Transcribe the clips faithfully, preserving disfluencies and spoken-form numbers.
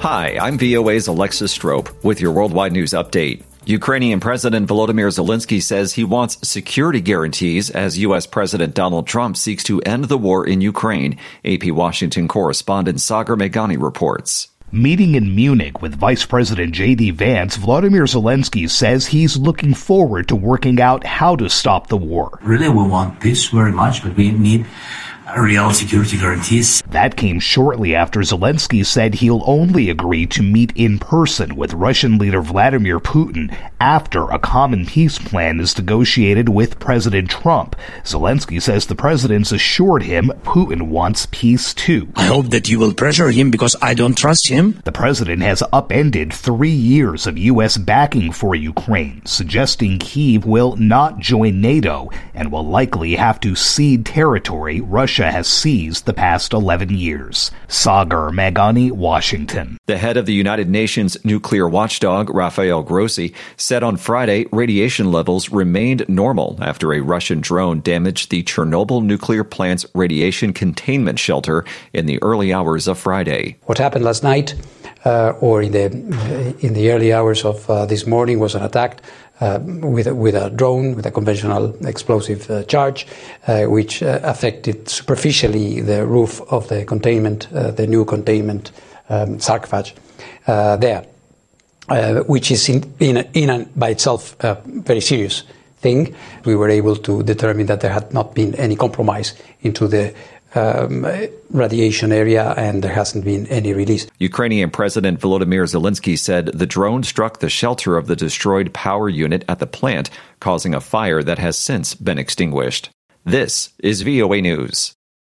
Hi, I'm V O A's Alexis Strope with your worldwide news update. Ukrainian President Volodymyr Zelensky says he wants security guarantees as U S. President Donald Trump seeks to end the war in Ukraine. A P Washington correspondent Sagar Meghani reports. Meeting in Munich with Vice President J D Vance, Volodymyr Zelensky says he's looking forward to working out how to stop the war. Really, we want peace very much, but we need real security guarantees. That came shortly after Zelensky said he'll only agree to meet in person with Russian leader Vladimir Putin after a common peace plan is negotiated with President Trump. Zelensky says the president's assured him Putin wants peace too. I hope that you will pressure him because I don't trust him. The president has upended three years of U S backing for Ukraine, suggesting Kyiv will not join NATO and will likely have to cede territory Russia has seized the past eleven years. Sagar Meghani, Washington. The head of the United Nations nuclear watchdog, Rafael Grossi, said on Friday radiation levels remained normal after a Russian drone damaged the Chernobyl nuclear plant's radiation containment shelter in the early hours of Friday. What happened last night uh, or in the in the early hours of uh, this morning was an attack Uh, with, a, with a drone, with a conventional explosive uh, charge, uh, which uh, affected superficially the roof of the containment, uh, the new containment um, sarcophage uh, there, uh, which is in, in, in and by itself a very serious thing. We were able to determine that there had not been any compromise into the Um, radiation area, and there hasn't been any release. Ukrainian President Volodymyr Zelensky said the drone struck the shelter of the destroyed power unit at the plant, causing a fire that has since been extinguished. This is V O A News.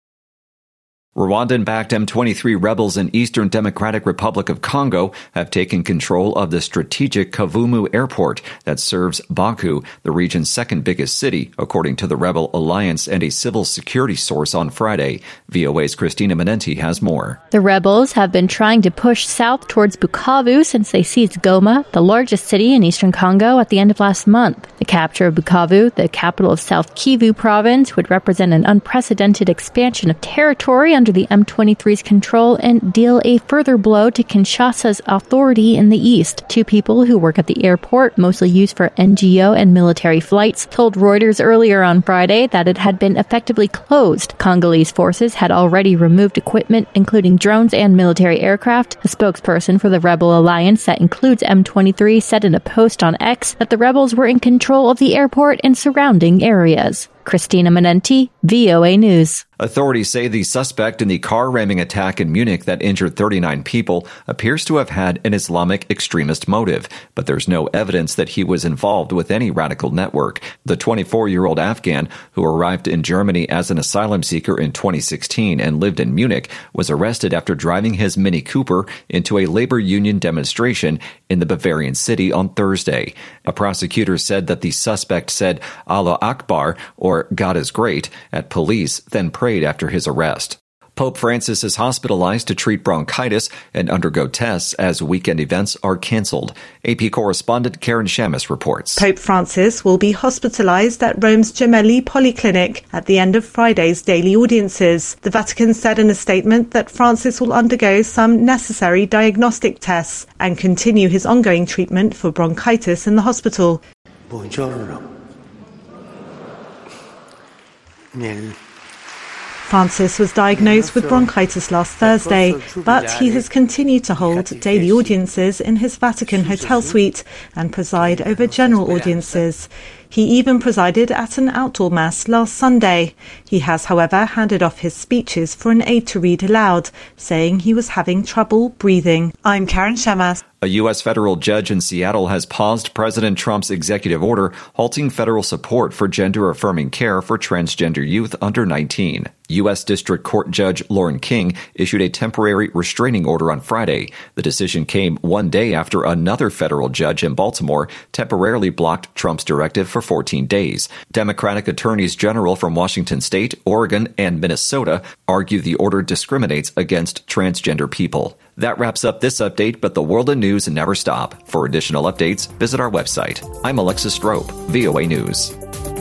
Rwandan-backed M twenty-three rebels in Eastern Democratic Republic of Congo have taken control of the strategic Kavumu airport that serves Baku, the region's second biggest city, according to the rebel alliance and a civil security source on Friday. V O A's Christina Manenti has more. The rebels have been trying to push south towards Bukavu since they seized Goma, the largest city in eastern Congo, at the end of last month. The capture of Bukavu, the capital of South Kivu province, would represent an unprecedented expansion of territory under the M twenty-three's control and deal a further blow to Kinshasa's authority in the east. Two people who work at the airport, mostly used for N G O and military flights, told Reuters earlier on Friday that it had been effectively closed. Congolese forces had already removed equipment, including drones and military aircraft. A spokesperson for the rebel alliance that includes M twenty-three said in a post on X that the rebels were in control of the airport and surrounding areas. Christina Manenti, V O A News. Authorities say the suspect in the car ramming attack in Munich that injured thirty-nine people appears to have had an Islamic extremist motive, but there's no evidence that he was involved with any radical network. The twenty-four-year-old Afghan, who arrived in Germany as an asylum seeker in twenty sixteen and lived in Munich, was arrested after driving his Mini Cooper into a labor union demonstration in the Bavarian city on Thursday. A prosecutor said that the suspect said Allah Akbar, or God is great, at police, then prayed after his arrest. Pope Francis is hospitalized to treat bronchitis and undergo tests as weekend events are canceled. A P correspondent Karen Shamus reports. Pope Francis will be hospitalized at Rome's Gemelli Polyclinic at the end of Friday's daily audiences. The Vatican said in a statement that Francis will undergo some necessary diagnostic tests and continue his ongoing treatment for bronchitis in the hospital. Buongiorno. Francis was diagnosed with bronchitis last Thursday, but he has continued to hold daily audiences in his Vatican hotel suite and preside over general audiences. He even presided at an outdoor mass last Sunday. He has, however, handed off his speeches for an aide to read aloud, saying he was having trouble breathing. I'm Karen Shamas. A U S federal judge in Seattle has paused President Trump's executive order halting federal support for gender-affirming care for transgender youth under nineteen. U S District Court Judge Lauren King issued a temporary restraining order on Friday. The decision came one day after another federal judge in Baltimore temporarily blocked Trump's directive for fourteen days. Democratic attorneys general from Washington State, Oregon, and Minnesota argue the order discriminates against transgender people. That wraps up this update, but the world of news never stop. For additional updates, visit our website. I'm Alexis Strope, V O A News.